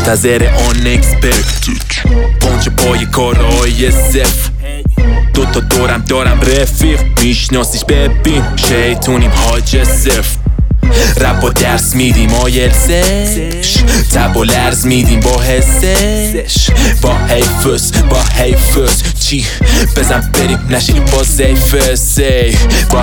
منتظر unexpected پنج پای کارهای صفر دوتا دورم دارم رفیق میشناسیش ببین شیطونیم حاج صفر رپ و درس میدیم آیلسش تب و لرز میدیم با حسش با حیفس چی بزن بریم نشینیم با زیفس با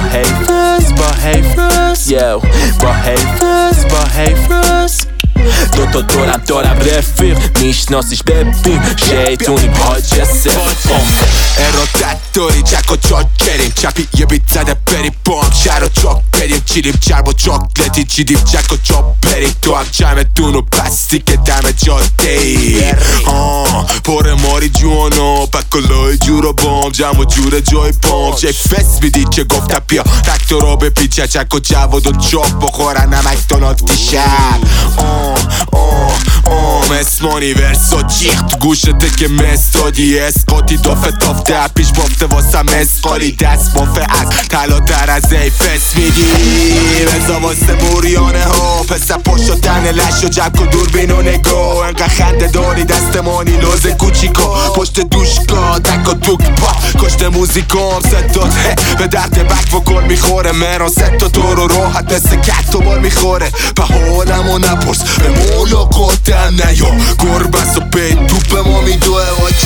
حیفس یو با حیفس دوتا دورم دارم رفیق میشناسیش ببین شیطونیم حاج صفر ارادت داری جک و چاک کریم چپی یه بیت زده بریم با هم شهر و چاک بریم چیدیم چرب و چاکلتی چیدیم جک و چاپ بریم تو هم جمعتون و پستی که دم جاده ای پر ماری جوانا پکلای جور و بام جمع و جور جای پام چه فست میدید که گفتم بیا تکتو را بپیچه چک و جواد و چاپ بخورن نمک دونات دیشب اسمانی ورسا جیخ تو گوشته که مستادی اسقاطی دافه تافته پیش بافته واسم اسقالی دست بافه از تلا تر از ایفس میگی بزا واسه موریانه ها پسر پاشو تنه لش و جک و دوربین و نگاه انقدر خنده داری دستمانی لوز کوچیکا پشت دوشگاه تک و توک پا کشت موزیکام ستات به درد بک و گل میخوره مران ستا تو رو راحت مثل کت و بال میخوره به حالمو نپرس به ملاقاتم نیا گربست و پی توپ ما میدوه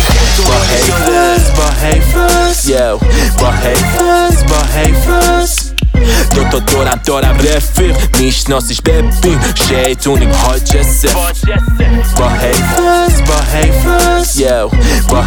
با حیفس یو با حیفس دوتا دورم دارم رفیق میشناسیش ببین شیطونیم حاج صفر با حیفس یو با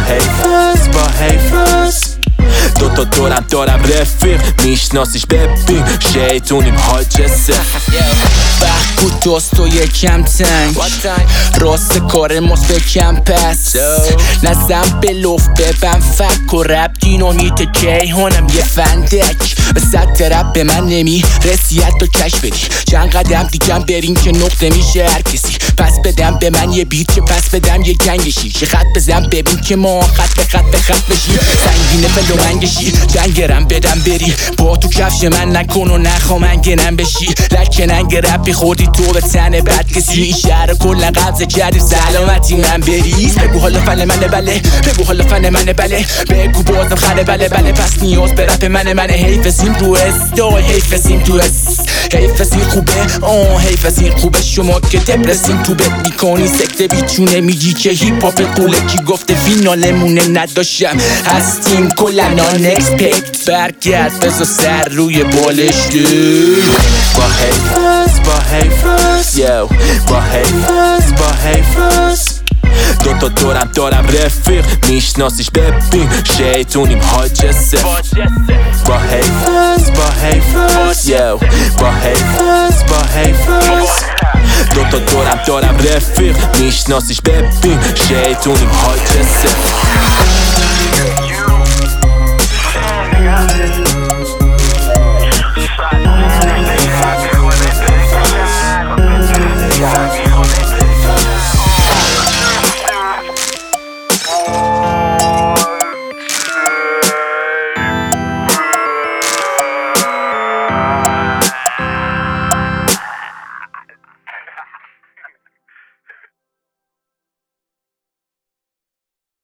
حیفس دوتا دورم دارم رفیق میشناسیش ببین شیطونیم حاج صفر بخ دوست و یکم تنگ راست کار ماست بکم پس نزم به لفت ببن فک و رب دینامیت کیهانم یه فندک به سطح رب به من نمی رسیت و کش بدی چند قدم دیگم برین که نقطه میشه هر کسی پس بدم به من یه بیت که پس بدم یه گنگشی چه خط بزن ببین که ما خط به خط بشی سنگینه فلو منگشی جنگرم بدم بری با تو کفش من نکن و نخوام انگنم بشی لکننگ ربی خوردی تو به تن بد کسی این شهر کل قبضه کردی سلامتی من بریز بگو حالا فن منه بله بگو حالا فن منه بله بگو بازم خره بله پس نیاز به رپ منه حیفزیم رو استای حیفزیم تو حیفزیم خوبه حیفزیم خوبه شما که دپرسیم تو بد میکنی سکته بیچونه میگی که هیپ هاپ قوله کی گفته فینالمونه نداشتم هستیم کلن آن اکسپکت برگرد بزا سر روی بالش با حیفس یو با حیفس دوتا دورم دارم رفیق میشناسیش ببین شیطونیم حاج صفر با حیفس یو با حیفس دوتا دورم دارم رفیق میشناسیش ببین شیطونیم حاج صفر